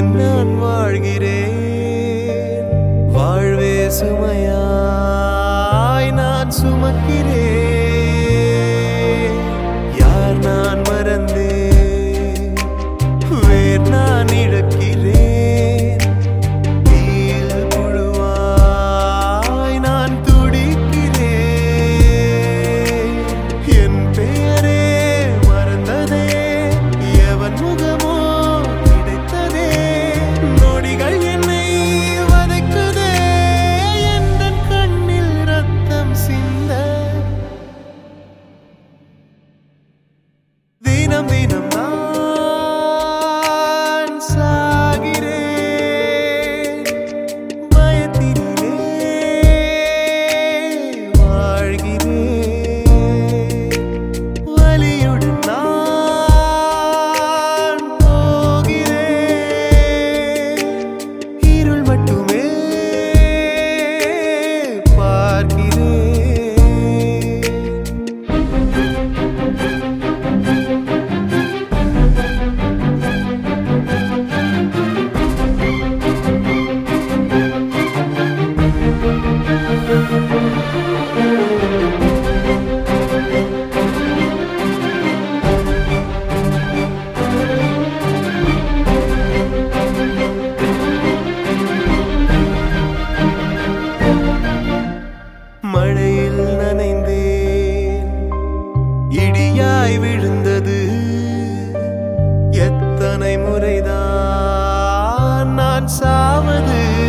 ஏன் நான் வாழ்கிறேன்? வாழ்வே சுமையாய் நான் சுமக்கிறேன். யார் நான் மறந்தேன், வேர் நான் இழக்கிறேன். தீயில் புழுவாய் நான் துடிக்கிறேன். என் பெயரே மறந்ததே, எவன் முகமோ கிடைத்ததே. நொடிகள் என்னை வதைக்குதே, எந்தன் கண்ணில் ரத்தம் சிந்த. தினம் தினம் நான் சாகிறேன். பயத்தினிலே வாழ்கிறேன். வலியுடன் நான் போகிறேன். இருள் மட்டுமே பார்க்கிறேன். மழையில் நனைந்தேன், இடியாய் விழுந்தது. எத்தனை முறைதான் நான் சாவது?